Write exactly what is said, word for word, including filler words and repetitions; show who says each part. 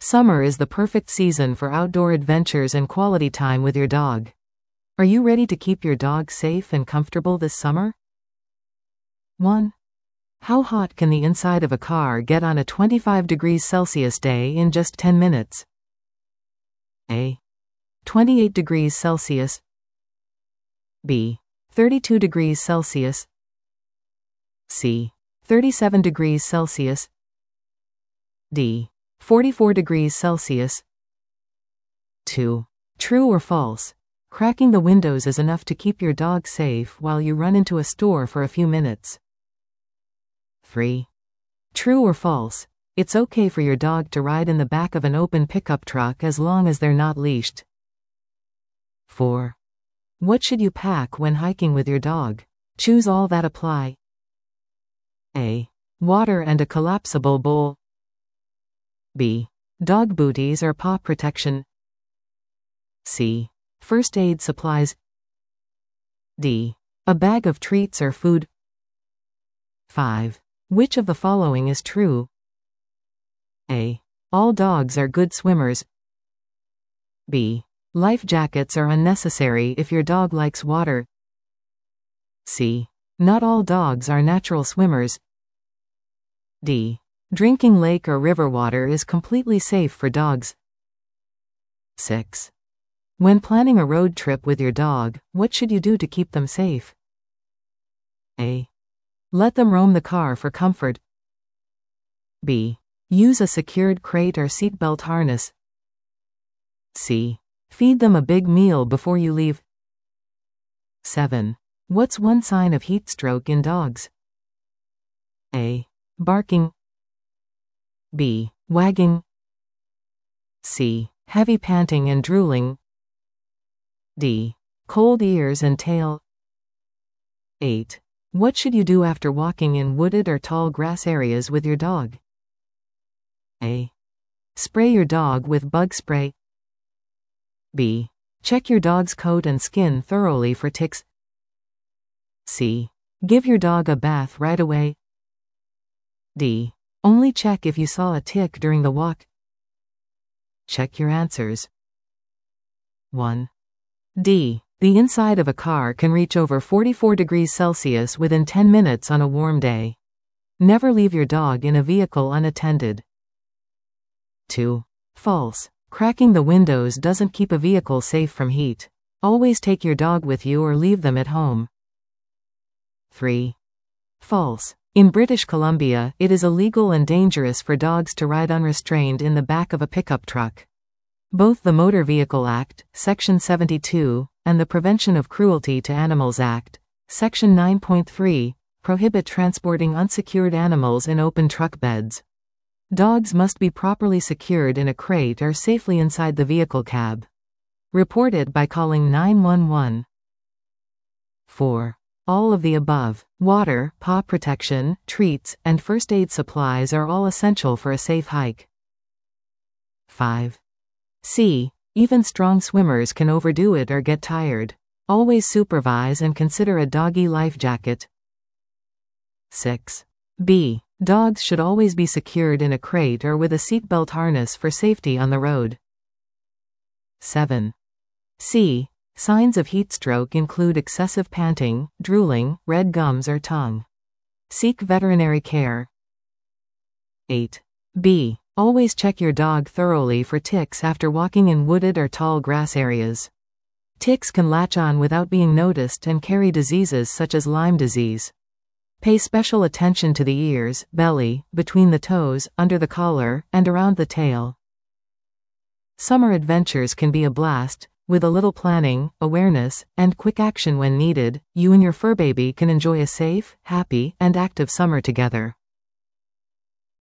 Speaker 1: Summer is the perfect season for outdoor adventures and quality time with your dog. Are you ready to keep your dog safe and comfortable this summer? one. How hot can the inside of a car get on a twenty-five degrees Celsius day in just ten minutes? A. twenty-eight degrees Celsius. B. thirty-two degrees Celsius. C. thirty-seven degrees Celsius. D. forty-four degrees Celsius. two. True or false? Cracking the windows is enough to keep your dog safe while you run into a store for a few minutes. three. True or false? It's okay for your dog to ride in the back of an open pickup truck as long as they're not leashed. four. What should you pack when hiking with your dog? Choose all that apply. A. Water and a collapsible bowl. B. Dog booties or paw protection. C. First aid supplies. D. A bag of treats or food. five. Which of the following is true? A. All dogs are good swimmers. B. Life jackets are unnecessary if your dog likes water. C. Not all dogs are natural swimmers. D. Drinking lake or river water is completely safe for dogs. six. When planning a road trip with your dog, what should you do to keep them safe? A. Let them roam the car for comfort. B. Use a secured crate or seatbelt harness. C. Feed them a big meal before you leave. seven. What's one sign of heat stroke in dogs? A. Barking. B. Wagging. C. Heavy panting and drooling. D. Cold ears and tail. eight. What should you do after walking in wooded or tall grass areas with your dog? A. Spray your dog with bug spray. B. Check your dog's coat and skin thoroughly for ticks. C. Give your dog a bath right away. D. Only check if you saw a tick during the walk. Check your answers. one. D. The inside of a car can reach over forty-four degrees Celsius within ten minutes on a warm day. Never leave your dog in a vehicle unattended. two. False. Cracking the windows doesn't keep a vehicle safe from heat. Always take your dog with you or leave them at home. three. False. In British Columbia, it is illegal and dangerous for dogs to ride unrestrained in the back of a pickup truck. Both the Motor Vehicle Act, Section seventy-two, and the Prevention of Cruelty to Animals Act, Section nine point three, prohibit transporting unsecured animals in open truck beds. Dogs must be properly secured in a crate or safely inside the vehicle cab. Report it by calling nine one one. four. All of the above, water, paw protection, treats, and first aid supplies are all essential for a safe hike. five. C. Even strong swimmers can overdo it or get tired. Always supervise and consider a doggy life jacket. six. B. Dogs should always be secured in a crate or with a seatbelt harness for safety on the road. seven. C. Signs of heat stroke include excessive panting, drooling, red gums or tongue. Seek veterinary care. eight. B. Always check your dog thoroughly for ticks after walking in wooded or tall grass areas. Ticks can latch on without being noticed and carry diseases such as Lyme disease. Pay special attention to the ears, belly, between the toes, under the collar, and around the tail. Summer adventures can be a blast. With a little planning, awareness, and quick action when needed, you and your fur baby can enjoy a safe, happy, and active summer together.